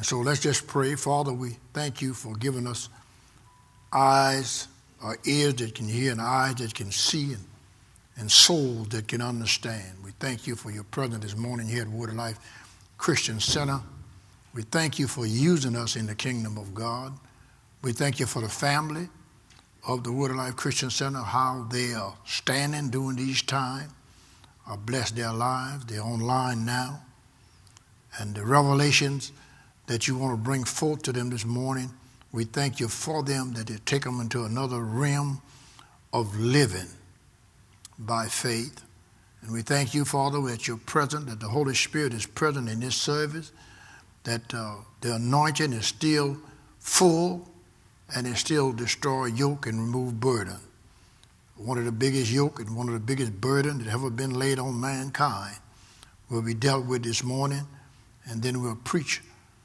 And so let's just pray. Father, we thank you for giving us eyes, or ears that can hear, and eyes that can see, and souls that can understand. We thank you for your presence this morning here at Word of Life Christian Center. We thank you for using us in the kingdom of God. We thank you for the family of the Word of Life Christian Center, how they are standing during these times. Bless their lives. They're online now. And the revelations that you want to bring forth to them this morning, we thank you for them, that you take them into another realm of living by faith. And we thank you, Father, that you're present, that the Holy Spirit is present in this service, that the anointing is still full and it still destroy yoke and remove burden. One of the biggest yoke and one of the biggest burden that ever been laid on mankind will be dealt with this morning, and then we'll preach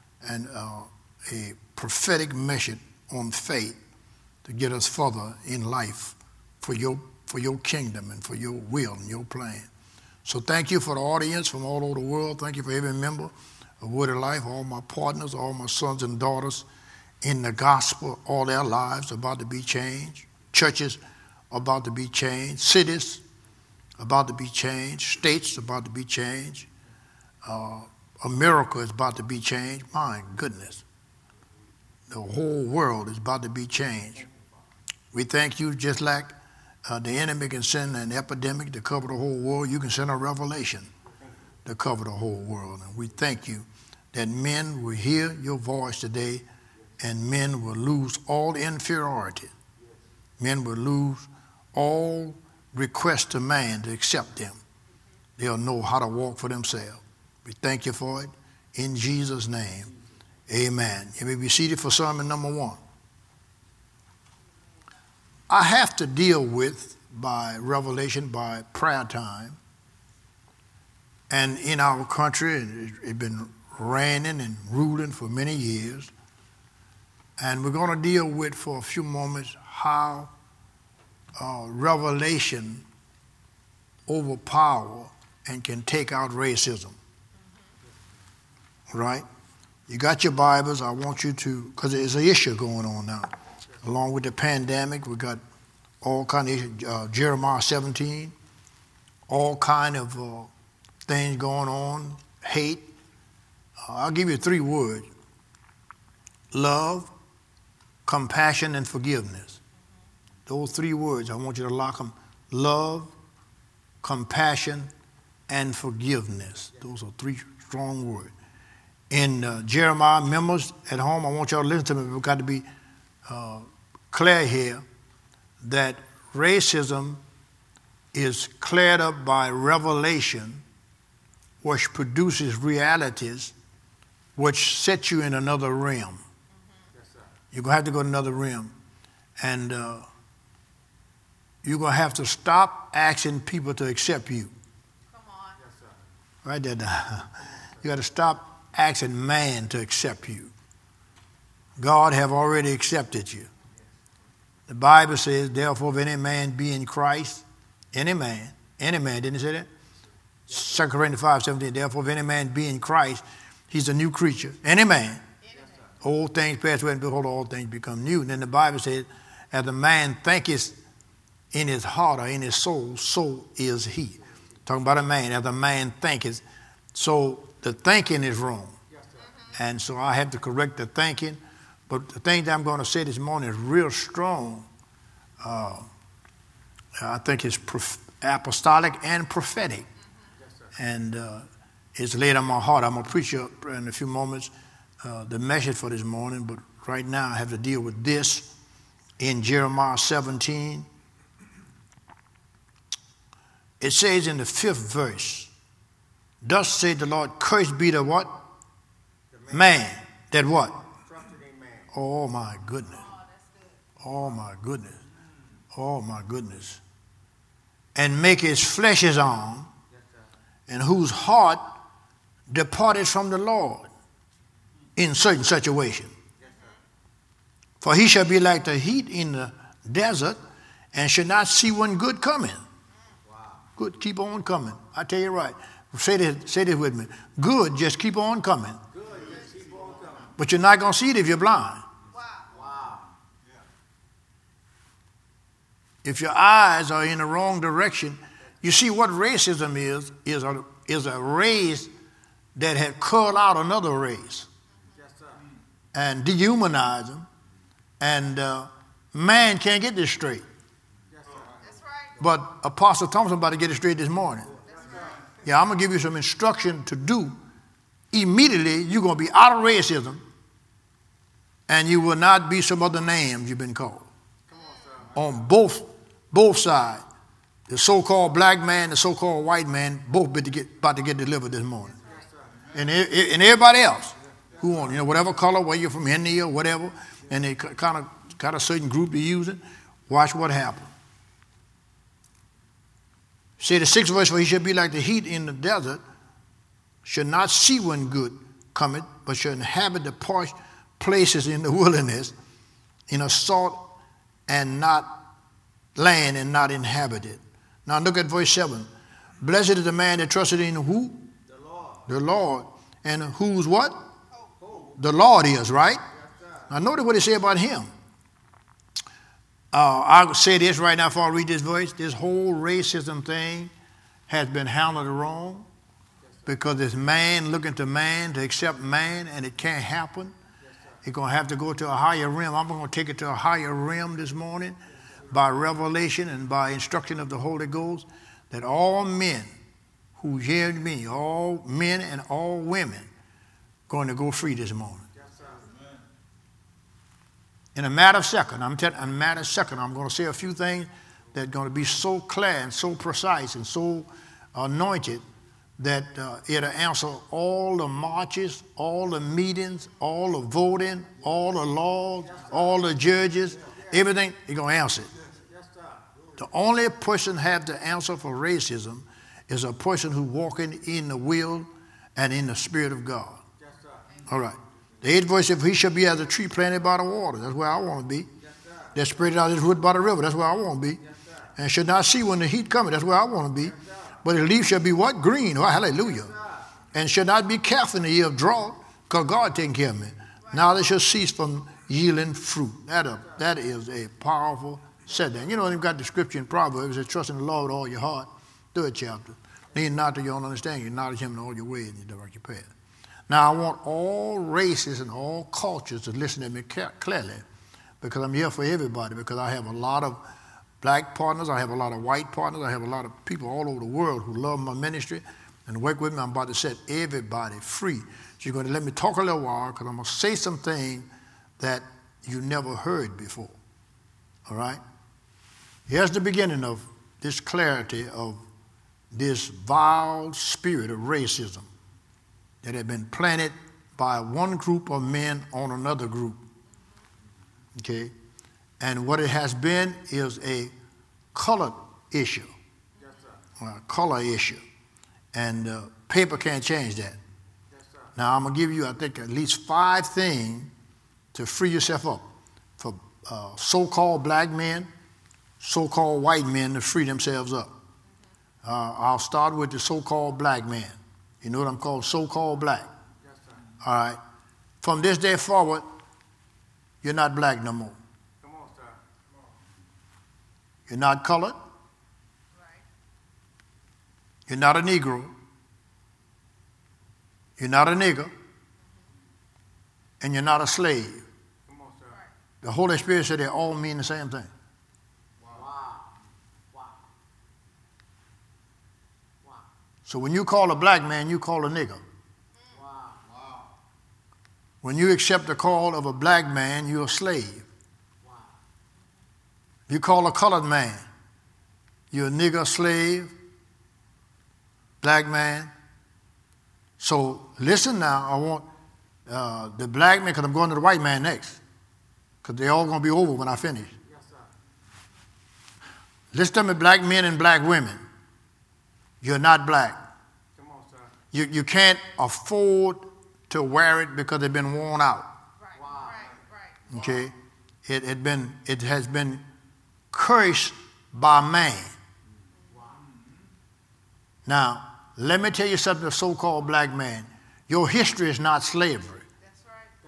a prophetic message on faith to get us further in life for your kingdom and for your will and your plan. So thank you for the audience from all over the world. Thank you for every member of Word of Life, all my partners, all my sons and daughters in the gospel. All their lives about to be changed. Churches about to be changed. Cities about to be changed. States about to be changed. America is about to be changed. My goodness. The whole world is about to be changed. We thank you. Just like the enemy can send an epidemic to cover the whole world, you can send a revelation to cover the whole world. And we thank you that men will hear your voice today, and men will lose all inferiority. Men will lose all requests to man to accept them. They'll know how to walk for themselves. We thank you for it. In Jesus' name, amen. You may be seated for sermon number 1. I have to deal with, by revelation, by prayer time, and in our country, it's been reigning and ruling for many years, and we're going to deal with for a few moments how revelation overpower and can take out racism. Right? You got your Bibles. I want you to, because there's an issue going on now. Along with the pandemic, we got all kind of issues. Jeremiah 17, all kind of things going on. Hate. I'll give you 3 words. Love, compassion, and forgiveness. Those 3 words, I want you to lock them. Love, compassion, and forgiveness. Those are 3 strong words. In Jeremiah, members at home, I want y'all to listen to me. We've got to be clear here that racism is cleared up by revelation, which produces realities which set you in another realm. Yes, sir. You're going to have to go to another realm. And you're going to have to stop asking people to accept you. Come on. Yes, sir. Right there. You got to stop asking man to accept you. God have already accepted you. The Bible says, therefore, if any man be in Christ, any man, didn't it say that? 2 Corinthians 5:17, therefore, if any man be in Christ, he's a new creature. Any man. Old things pass away, and behold, all things become new. And then the Bible says, as a man thinketh in his heart or in his soul, so is he. Talking about a man, as a man thinketh. So the thinking is wrong. And so I have to correct the thinking. But the thing that I'm going to say this morning is real strong. I think it's apostolic and prophetic. And it's laid on my heart. I'm going to preach in a few moments the message for this morning. But right now I have to deal with this in Jeremiah 17. It says in the 5th verse, thus said the Lord, cursed be the what? The man. That what? Oh my goodness. Oh my goodness. Oh my goodness. And make his flesh his own, and whose heart departed from the Lord in certain situation. For he shall be like the heat in the desert, and shall not see one good coming. Good, keep on coming. I tell you right. Say this with me. Good, just keep on coming. But you're not going to see it if you're blind. If your eyes are in the wrong direction, you see what racism is a race that had culled out another race and dehumanized them, and man can't get this straight. But Apostle Thompson about to get it straight this morning. Yeah, I'm going to give you some instruction to do. Immediately, you're going to be out of racism, and you will not be some other names you've been called. On both sides. The so-called black man, the so-called white man, both about to get delivered this morning. And everybody else who want, whatever color, where you're from, India or whatever, and they kind of got a certain group to use it, watch what happens. Say the 6th verse, for he shall be like the heat in the desert, should not see when good cometh, but shall inhabit the parched places in the wilderness, in a salt and not land and not inhabited. Now look at verse 7. Blessed is the man that trusted in who? The Lord. And who's what? Hope. The Lord is, right? Now notice what he said about him. I'll say this right now before I read this verse. This whole racism thing has been handled wrong because it's man looking to man to accept man, and it can't happen. It's going to have to go to a higher realm. I'm going to take it to a higher realm this morning by revelation and by instruction of the Holy Ghost, that all men who hear me, all men and all women, going to go free this morning. In a matter of second, I'm going to say a few things that are going to be so clear and so precise and so anointed that it'll answer all the marches, all the meetings, all the voting, all the laws, all the judges, everything. He's going to answer it. The only person have to answer for racism is a person who walking in the will and in the Spirit of God. All right. The 8th verse, if he shall be as a tree planted by the water, that's where I want to be. That spread out his root by the river, that's where I want to be. And should not see when the heat cometh, that's where I want to be. But his leaf shall be what? Green. Oh, hallelujah. And shall not be careful in the year of drought, because God taking care of me. Now they shall cease from yielding fruit. That is a powerful setting. You've got the scripture in Proverbs that trust in the Lord with all your heart. 3rd chapter. Lean not to your own understanding. Acknowledge him in all your ways and you direct your path. Now I want all races and all cultures to listen to me clearly, because I'm here for everybody, because I have a lot of black partners, I have a lot of white partners, I have a lot of people all over the world who love my ministry and work with me. I'm about to set everybody free. So you're going to let me talk a little while, because I'm going to say something that you never heard before. All right? Here's the beginning of this clarity of this vile spirit of racism that had been planted by one group of men on another group. Okay? And what it has been is a colored issue. Yes, sir. A color issue. And paper can't change that. Yes, sir. Now I'm going to give you, I think, at least 5 things to free yourself up for so-called black men, so-called white men to free themselves up. I'll start with the so-called black man. You know what I'm called? So-called black. Yes, sir. All right. From this day forward, you're not black no more. Come on, sir. Come on. You're not colored. Right. You're not a Negro. You're not a nigger. And you're not a slave. Come on, sir. The Holy Spirit said they all mean the same thing. So when you call a black man, you call a nigger. Wow. Wow. When you accept the call of a black man, you're a slave. Wow. You call a colored man, you're a nigger, slave, black man. So listen now, I want the black man, because I'm going to the white man next, because they're all going to be over when I finish. Yes, sir. Listen to me, black men and black women. You're not black. Come on, sir. You can't afford to wear it because they've been worn out. Right. Wow. Right. Okay? Wow. It has been cursed by man. Wow. Now, let me tell you something, the so-called black man. Your history is not slavery. That's right. That's right.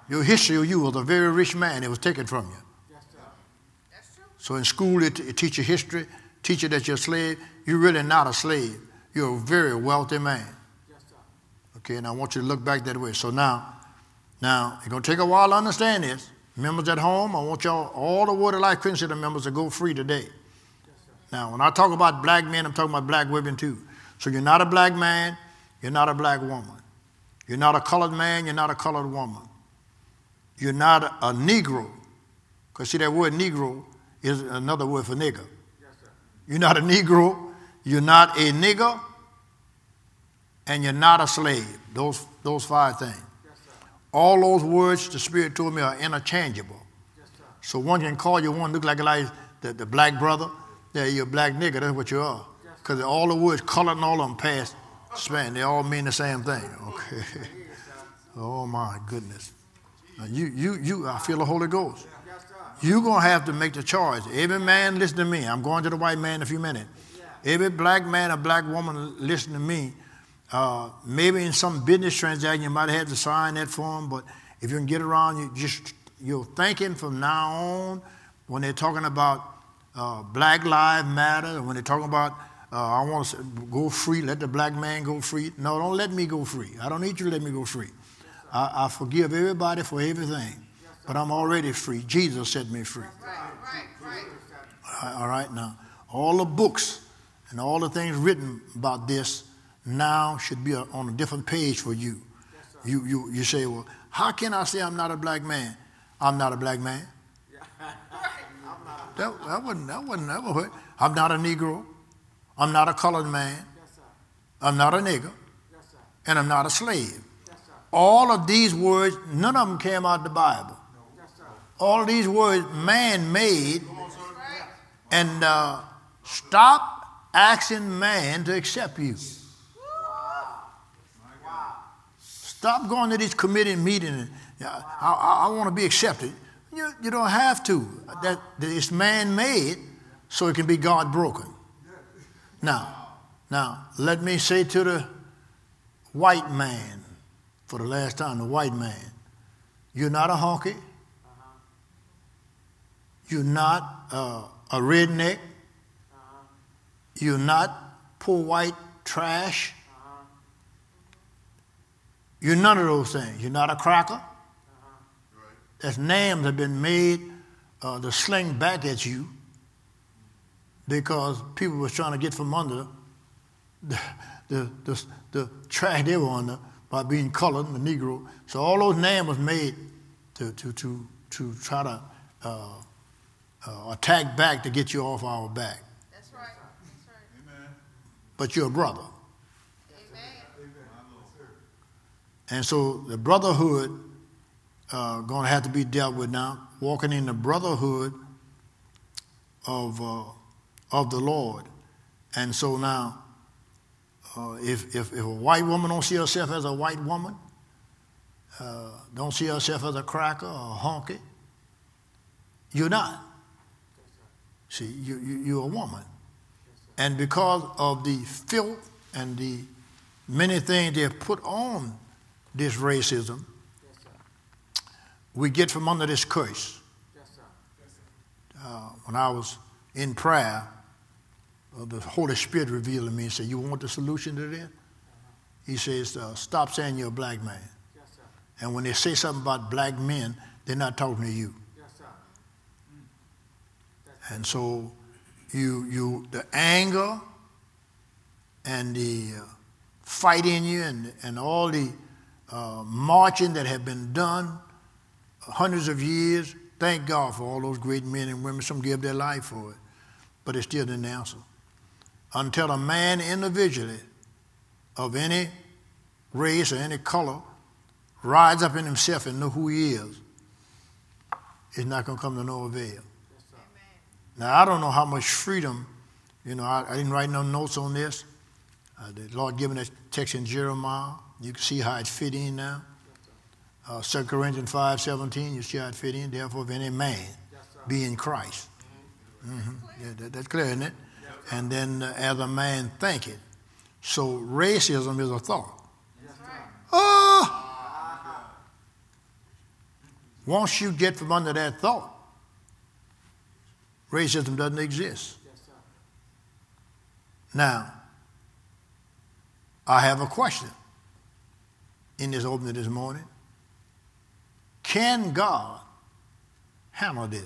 Your history of you was a very rich man. It was taken from you. Yes, sir. That's true. So in school, it teach you history, teach you that you're a slave. You're really not a slave. You're a very wealthy man. Yes, sir. Okay, and I want you to look back that way. So now it's going to take a while to understand this. Members at home, I want y'all, all the Word of Life Christian Center members to go free today. Yes, sir. Now, when I talk about black men, I'm talking about black women too. So you're not a black man, you're not a black woman. You're not a colored man, you're not a colored woman. You're not a Negro. Because see, that word Negro is another word for nigger. Yes, sir. You're not a Negro, you're not a nigger, and you're not a slave. Those 5 things. Yes, sir. All those words the Spirit told me are interchangeable. Yes, sir. So one can call you one, look like the black brother. Yeah, you're a black nigger, that's what you are. Because all the words, colored and all of them past span, they all mean the same thing. Okay. Oh my goodness. Now I feel the Holy Ghost. You're going to have to make the choice. Every man, listen to me. I'm going to the white man in a few minutes. Every black man or black woman, listen to me. Maybe in some business transaction, you might have had to sign that form, but if you can get around, you're thinking from now on, when they're talking about Black Lives Matter, when they're talking about I want to go free, let the black man go free. No, don't let me go free. I don't need you to let me go free. I forgive everybody for everything, but I'm already free. Jesus set me free. All right, now, all the books and all the things written about this now should be on a different page for you. You say, well, how can I say I'm not a black man? I'm not a black man. That wouldn't hurt. I'm not a Negro. I'm not a colored man. Yes, sir. I'm not a nigger. Yes, sir. And I'm not a slave. Yes, sir. All of these words, none of them came out of the Bible. Yes, sir. All of these words, man-made. And stop asking man to accept you. Stop going to these committee meetings. I want to be accepted. You don't have to. That it's man-made, so it can be God broken. Now, let me say to the white man, for the last time, the white man, you're not a honky. You're not a redneck. You're not poor white trash. You're none of those things. You're not a cracker. That's names have been made to sling back at you because people were trying to get from under the trash they were under by being colored and the Negro. So all those names was made to try to attack back to get you off our back. That's right. That's right. Amen. But you're a brother. Amen. And so the brotherhood going to have to be dealt with now, walking in the brotherhood of the Lord. And so now, if a white woman don't see herself as a white woman, don't see herself as a cracker or a honky, you're not. See, you're a woman. And because of the filth and the many things they have put on this racism, we get from under this curse. Yes, sir. When I was in prayer, the Holy Spirit revealed to me and said, you want the solution to this? He says, stop saying you're a black man. Yes, sir. And when they say something about black men, they're not talking to you. Yes, sir. And so the anger and the fight in you and all the marching that have been done hundreds of years, thank God for all those great men and women. Some give their life for it, but it still didn't answer. Until a man individually of any race or any color rides up in himself and know who he is, it's not going to come to no avail. Yes, sir. Now, I don't know how much freedom, I didn't write no notes on this. The Lord given that text in Jeremiah. You can see how it fit in now. 2 Corinthians 5:17, you see how it fit in. Therefore, if any man be in Christ. Mm-hmm. Yeah, that's clear, isn't it? And then as a man thinketh. So racism is a thought. That's right. Oh! Once you get from under that thought, racism doesn't exist. Now, I have a question in this opening this morning. Can God handle this?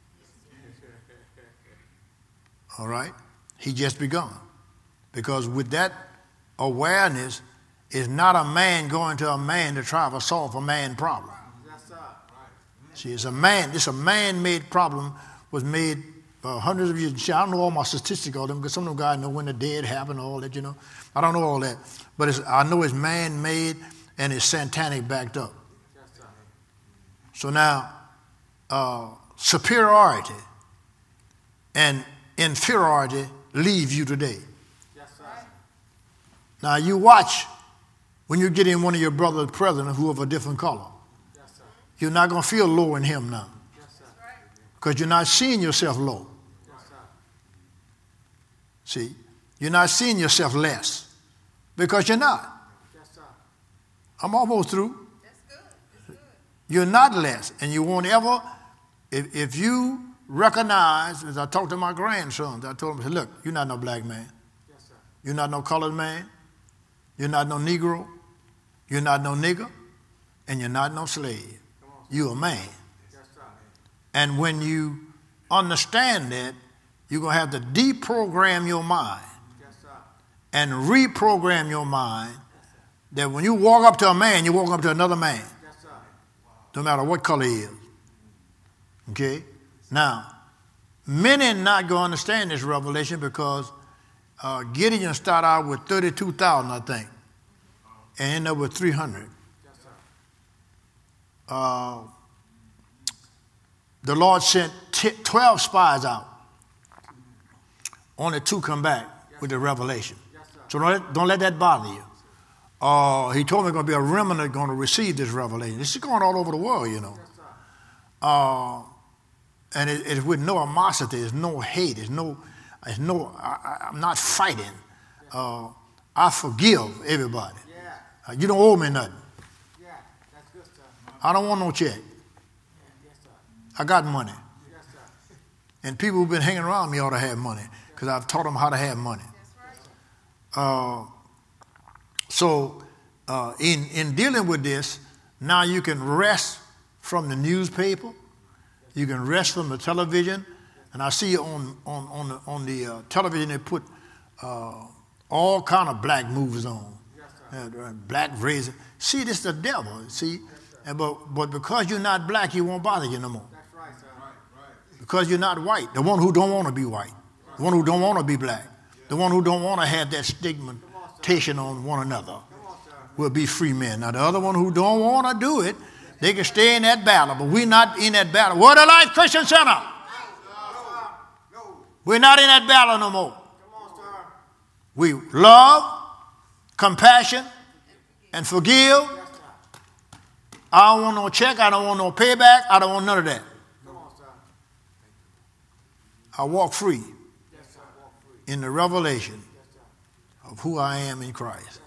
All right? He just begun. Because with that awareness, it's not a man going to a man to try to solve a man problem. See, it's a man-made problem was made hundreds of years. See, I don't know all my statistics on them because some of them guys know when the dead happened, all that, you know. I don't know all that. But I know it's man-made and it's satanic backed up. So now, superiority and inferiority leave you today. Now, you watch when you get in one of your brother's presence who of a different color. You're not going to feel low in him now. Because you're not seeing yourself low. See, you're not seeing yourself less. Because you're not. I'm almost through. You're not less. And you won't ever, if you recognize, as I talked to my grandsons, I told them, look, you're not no black man. You're not no colored man. You're not no Negro. You're not no nigger. And you're not no slave. You're a man. And when you understand that, you're going to have to deprogram your mind and reprogram your mind that when you walk up to a man, you walk up to another man. No matter what color he is. Okay? Now, many not going to understand this revelation because Gideon started out with 32,000, I think, and ended up with 300. The Lord sent 12 spies out. Only 2 come back with the revelation. So don't let that bother you. He told me going to be a remnant going to receive this revelation. This is going all over the world, you know. And it's with no animosity, there's no hate, I'm not fighting. I forgive everybody. You don't owe me nothing. I don't want no check. I got money. And people who've been hanging around me ought to have money because I've taught them how to have money. So in dealing with this, now you can rest from the newspaper. You can rest from the television. And I see on the television they put all kind of black movies on. Black race. See, this is the devil, see? But because you're not black, he won't bother you no more. Because you're not white. The one who don't want to be white. The one who don't want to be black. The one who don't want to have that stigmatization on one another will be free men. Now, the other one who don't want to do it, they can stay in that battle. But we're not in that battle. Word of Life Christian Center. We're not in that battle no more. We love, compassion, and forgive. I don't want no check. I don't want no payback. I don't want none of that. I walk free in the revelation of who I am in Christ.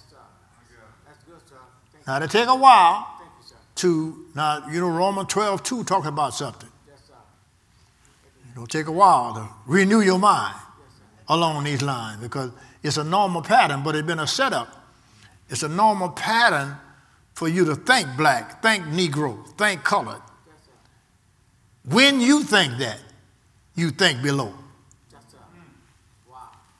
Now, it'll take a while Romans 12:2 talks about something. It'll take a while to renew your mind along these lines because it's a normal pattern, but it's been a setup. It's a normal pattern for you to think black, think Negro, think colored. When you think that, you think below. Wow.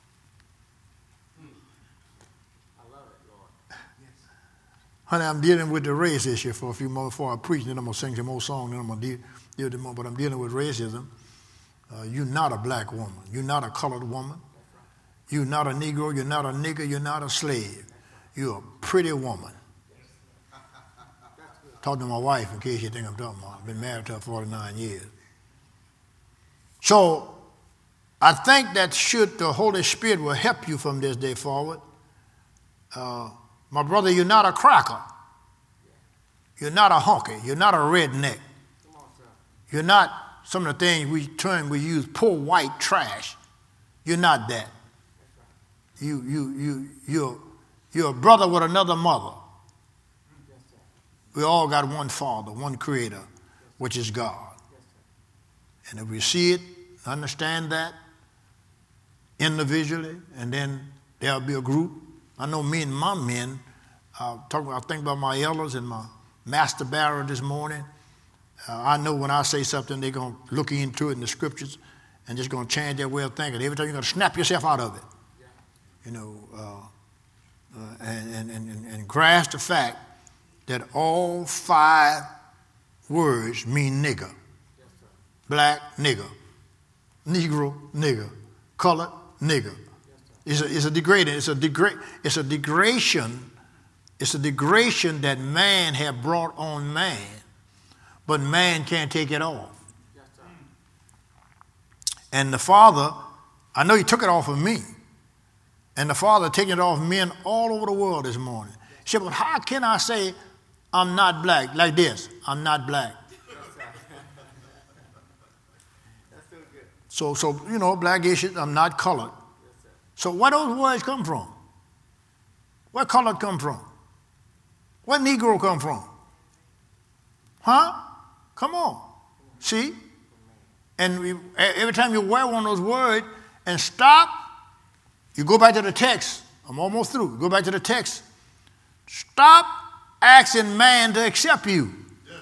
I love it, Lord. Honey, I'm dealing with the race issue for a few more before I preach, then I'm going to sing some more songs, then I'm going to deal with them more, but I'm dealing with racism. You're not a black woman. You're not a colored woman. You're not a Negro. You're not a nigger. You're not a slave. You're a pretty woman. Talk to my wife in case you think I'm talking about. I've been married to her 49 years. So I think that should the Holy Spirit will help you from this day forward. My brother, you're not a cracker. You're not a honky. You're not a redneck. You're not some of the things we use, poor white trash. You're not that. You're a brother with another mother. We all got one Father, one Creator. which is God. And if we see it, understand that individually, and then there'll be a group. I know me and my men, I think about my elders and my master barrier this morning. I know when I say something, they're going to look into it in the scriptures and just going to change their way of thinking. Every time you're going to snap yourself out of it, you know, and grasp the fact that all 5 words mean nigger. Black, nigger. Negro, nigger. Colored, nigger. It's a degrading. It's a degradation. It's a degradation that man have brought on man, but man can't take it off. And the Father, I know He took it off of me, and the Father taking it off of men all over the world this morning. He said, "But how can I say I'm not black like this? I'm not black." So you know, black issues. I'm not colored. So where those words come from? Where colored come from? Where Negro come from? Huh? Come on. See? And every time you wear one of those words and stop, you go back to the text. I'm almost through. Go back to the text. Stop asking man to accept you.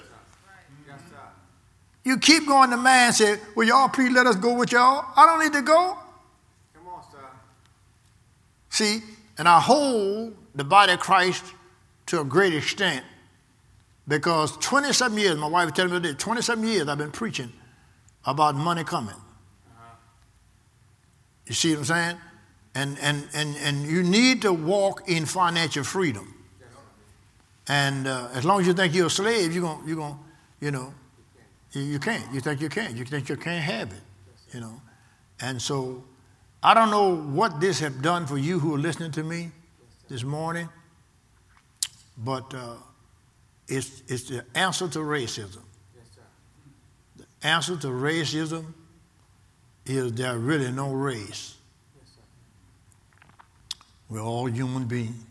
You keep going to man and say, "Will y'all please let us go with y'all?" I don't need to go. Come on, sir. See, and I hold the body of Christ to a great extent because 20-something years, my wife was telling me this, 20-something years I've been preaching about money coming. You see what I'm saying? And you need to walk in financial freedom. And as long as you think you're a slave, you know, you can't. You think you can. You think you can't have it, you know. And so I don't know what this has done for you who are listening to me this morning, but it's the answer to racism. The answer to racism is there really no race. We're all human beings.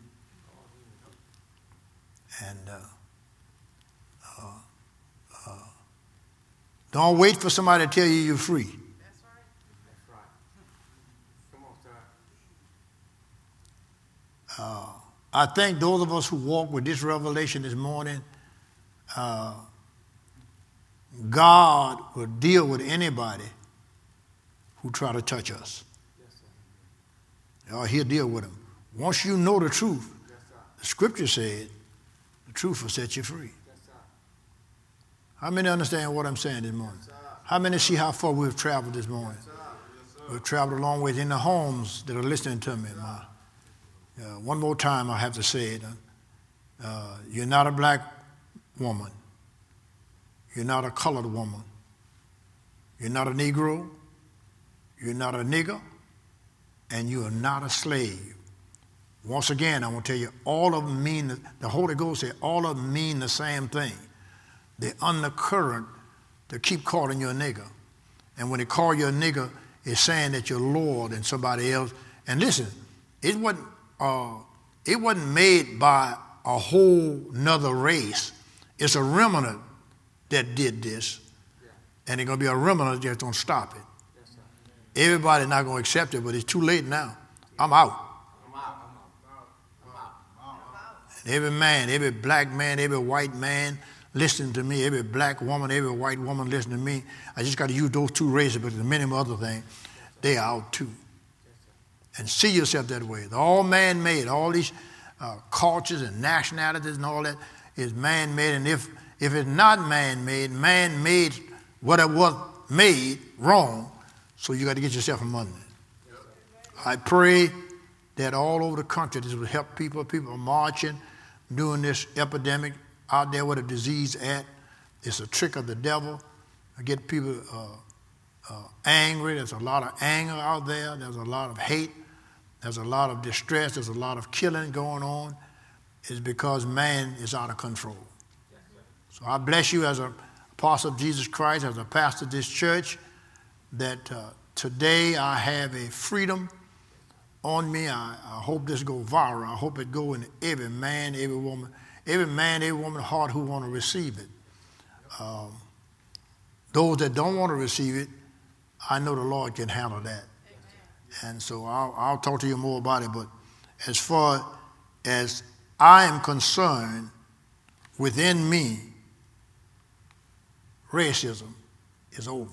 And don't wait for somebody to tell you you're free. That's right. That's right. Come on, sir. I think those of us who walk with this revelation this morning, God will deal with anybody who try to touch us. Yes, sir. He'll deal with them. Once you know the truth, Yes, sir. the scripture said, the truth will set you free. Yes, sir. How many understand what I'm saying this morning? How many see how far we've traveled this morning? We've traveled a long way in the homes that are listening to me. One more time I have to say it. You're not a black woman. You're not a colored woman. You're not a Negro. You're not a nigger. And you are not a slave. Once again, I want to tell you, all of them mean, the Holy Ghost said, all of them mean the same thing. They're undercurrent to keep calling you a nigger. And when they call you a nigger, it's saying that you're Lord and somebody else. And listen, it wasn't made by a whole nother race. It's a remnant that did this. And it's going to be a remnant that's going to stop it. Yes, sir. Everybody's not going to accept it, but it's too late now. I'm out. I'm out. I'm out. And every man, every black man, every white man, listen to me, every black woman, every white woman listen to me. I just got to use those 2 races, but the many other things, they are out too. And see yourself that way. They're all man-made. All these cultures and nationalities and all that is man-made. And if it's not man-made, man made what it was made wrong, so you got to get yourself from under it. I pray that all over the country this will help people. People are marching during this epidemic out there with a disease at. It's a trick of the devil to get people angry. There's a lot of anger out there. There's a lot of hate. There's a lot of distress. There's a lot of killing going on. It's because man is out of control. So I bless you as an apostle of Jesus Christ, as a pastor of this church, that today I have a freedom on me. I hope this go viral. I hope it go in every man, every woman heart who want to receive it. Those that don't want to receive it, I know the Lord can handle that. And so I'll talk to you more about it. But as far as I am concerned, within me, racism is over.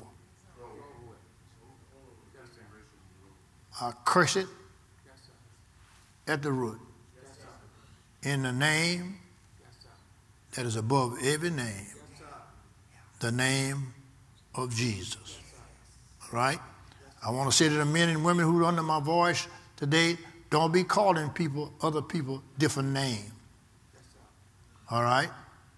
I curse it at the root. In the name that is above every name, the name of Jesus. All right? I want to say to the men and women who are under my voice today, don't be calling people, other people, different names. All right?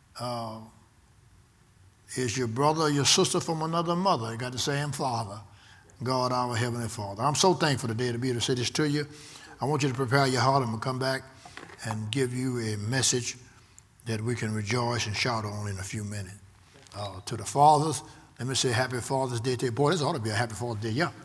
Is your brother or your sister from another mother? You got the same father, God, our Heavenly Father. I'm so thankful today to be able to say this to you. I want you to prepare your heart. I'm going to come back and give you a message that we can rejoice and shout on in a few minutes. To the fathers, let me say Happy Father's Day to you. Boy, this ought to be a Happy Father's Day, yeah.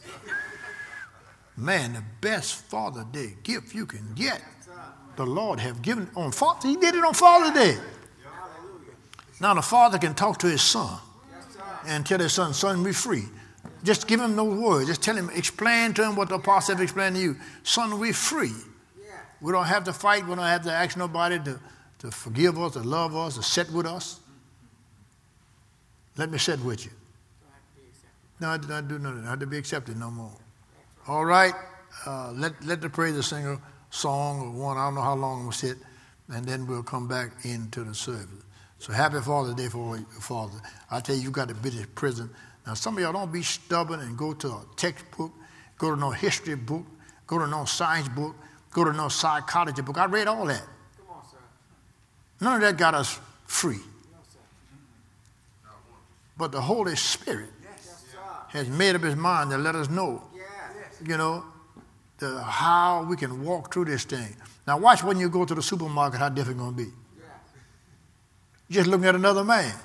Man, the best Father's Day gift you can get, the Lord have given on Father. He did it on Father's Day. Now the father can talk to his son and tell his son, be free. Just give him those words. Just tell him, explain to him what the apostle have explained to you. Son, we're free. We don't have to fight. We don't have to ask nobody to forgive us, to love us, to sit with us. Let me sit with you. No, I did not do nothing. I had to be accepted no more. All right. Let the praise singer song or one. I don't know how long we'll sit, and then we'll come back into the service. So happy Father's Day for your father. I tell you got to be in prison. Now, some of y'all don't be stubborn and go to a textbook, go to no history book, go to no science book, go to no psychology book. I read all that. Come on, sir. None of that got us free. No, sir. But the Holy Spirit Yes, has made up his mind to let us know, you know, how we can walk through this thing. Now, watch when you go to the supermarket how different it's going to be. You're just looking at another man.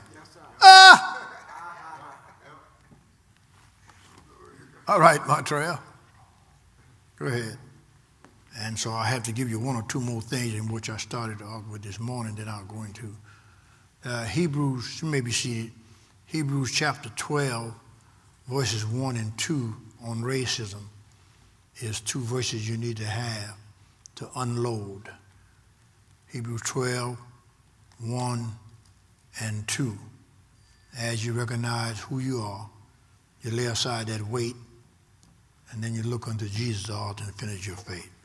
All right, Montreal. Go ahead. And so I have to give you one or two more things in which I started off with this morning that I'm going to. Hebrews, you may be seated. Hebrews chapter 12, verses 1 and 2 on racism is two verses you need to have to unload. Hebrews 12, 1 and 2. As you recognize who you are, you lay aside that weight, and then you look unto Jesus, the author and finisher of your faith.